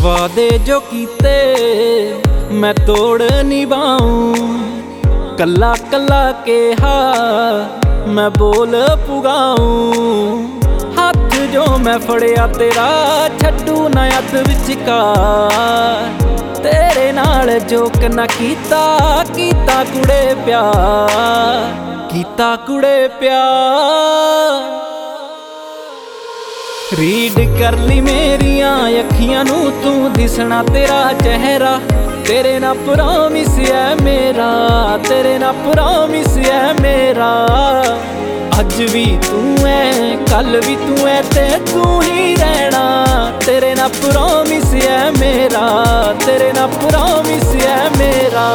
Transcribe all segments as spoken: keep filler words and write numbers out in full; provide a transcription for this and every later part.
वादे जो कीते मैं तोड़ निभाऊं, कला कला के हा मैं बोल पुगाऊं। हाथ जो मैं फड़िया तेरा छड्डू ना अध विचकार, तेरे नाल जोक ना कीता कीता कुड़े प्यार, कीता कुड़े प्यार। रीड कर ली मेरियां अखियां नू तू दिसना तेरा चेहरा, तेरे ना प्रॉमिस है मेरा, तेरे ना प्रॉमिस है मेरा। अज भी तू है कल भी तू है ते तू ही रहना, तेरे ना प्रॉमिस है मेरा, तेरे ना प्रॉमिस है मेरा।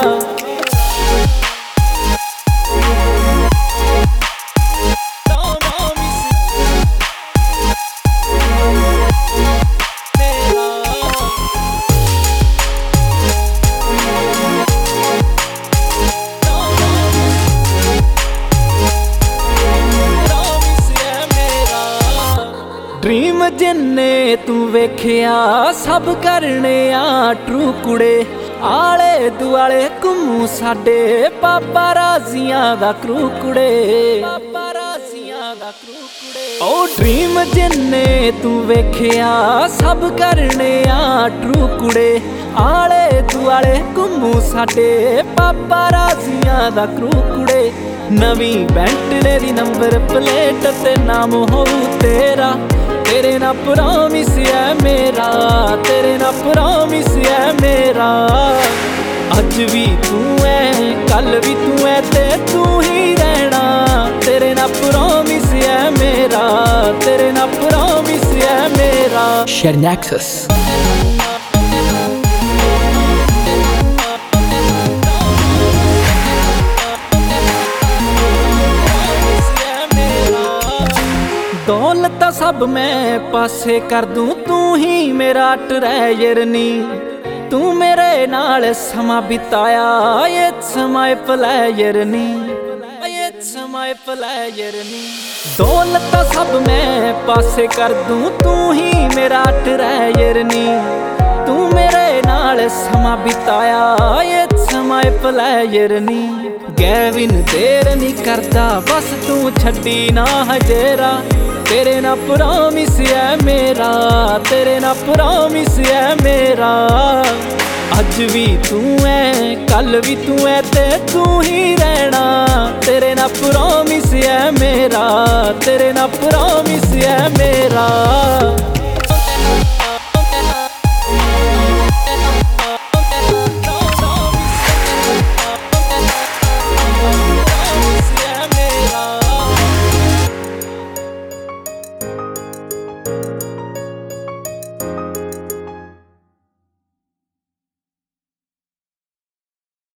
ड्रीम जिन्ने तू वेखिया सब करने आ ट्रू कुड़े, आले दुआले घुमू साडे पापाराजियां दा क्रू कुड़े, पापाराजियां दा क्रू कुड़े। ओ ड्रीम जिन्ने तू वेखिया सब करने आ ट्रू कुड़े, आले दुआले घुमू साडे पापाराजियां दा क्रू कुड़े। नवी बेंटले दी नंबर प्लेट ते नाम होऊ तेरा, तेरे ना प्रॉमिस है मेरा, तेरे ना प्रॉमिस है मेरा। अज भी तू है कल भी तू है ते तू ही रहना, तेरे ना प्रॉमिस है मेरा, तेरे ना प्रॉमिस है मेरा। Share Nexus. दौलत सब मैं पासे कर दूं, तू ही मेरा ट्रेजर नी, तू मेरे नाल समा बिताया ये समय प्लेजर नी, ये समय प्लेजर नी। दौलत सब मैं पासे कर दूं, तू ही मेरा ट्रेजर नी, तू मेरे नाल समा बिताया ये समय प्लेजर नी। गैविन देर नहीं करदा बस तू छड्डी ना हजेरा, तेरे ना प्रॉमिस है मेरा, तेरे ना प्रॉमिस है मेरा। अज भी तू है कल भी तू है ते तू ही रहना, तेरे ना प्रॉमिस है मेरा, तेरे ना प्रॉमिस है मेरा।